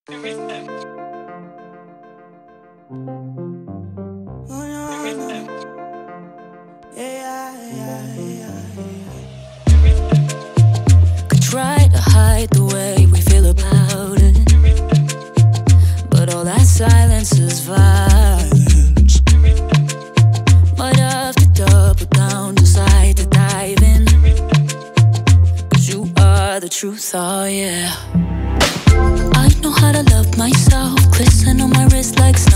Could try to hide the way we feel about it, but all that silence is violence. Might have to double down, decide to dive in, 'cause you are the truth, oh yeah. I know how to love myself, glisten on my wrist like